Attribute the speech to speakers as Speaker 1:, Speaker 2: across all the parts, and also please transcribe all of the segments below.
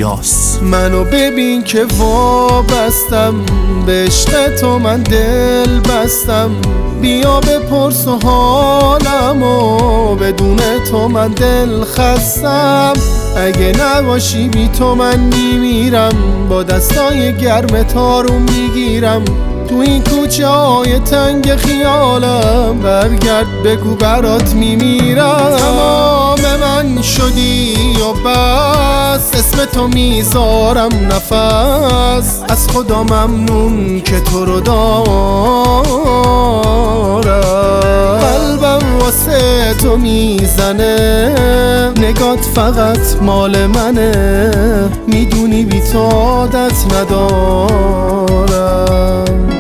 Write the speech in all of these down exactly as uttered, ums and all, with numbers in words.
Speaker 1: نیاز.
Speaker 2: منو ببین که وابستم به عشق تو، من دل بستم. بیا بپرس و حالمو، بدون تو من دل خستم. اگه نباشی بی تو من میمیرم، با دستای گرم تارو میگیرم. تو این کوچه های تنگ خیالم، برگرد بگو برات میمیرم. تمام من شدی و بس، اسم تو میذارم نفس. از خدا ممنون که تو رو دارم. قلبم واسه تو میزنه، نگات فقط مال منه. میدونی بی تو عادت ندارم.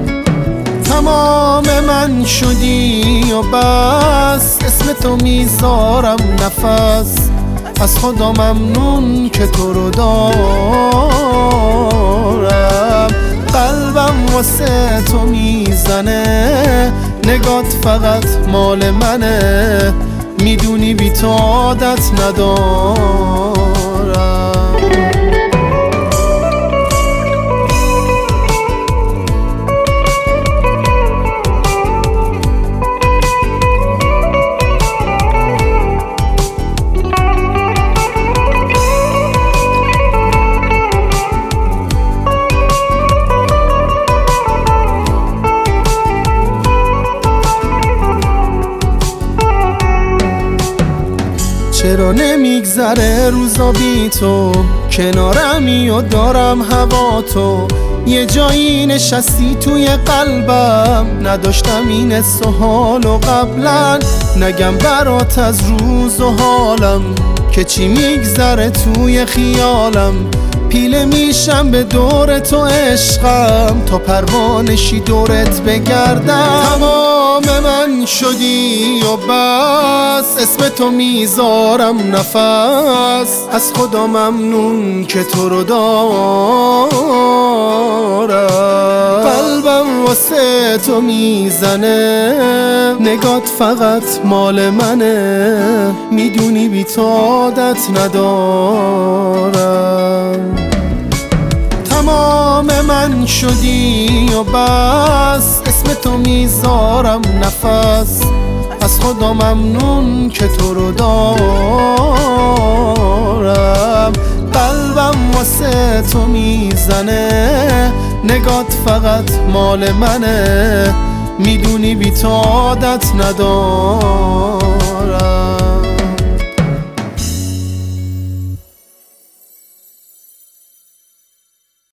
Speaker 2: تمام من شدی و بس، اسم تو میذارم نفس. از خدا ممنون که تو رو دارم. قلبم واسه تو میزنه، نگات فقط مال منه. میدونی بی تو عادت ندارم. چرا نمیگذره روزا بی تو، کنارمی و دارم هوا تو. یه جایی نشستی توی قلبم، نداشتم این حس و حالو قبلا. نگم برات از روز و حالم، که چی میگذره توی خیالم. پیله میشم به دور تو عشقم، تا پروانشی دورت بگردم. تمام من شدی و بس، اسم تو میذارم نفس. از خدا ممنون که تو رو دارم. قلبم واسه تو میزنه، نگات فقط مال منه. میدونی بی تو عادت ندارم. تمام من شدی و بس، اسم تو میذارم نفس. از خدا ممنون که تو رو دارم. قلبم واسه تو میزنه، نگات فقط مال منه. میدونی بی تو عادت ندارم.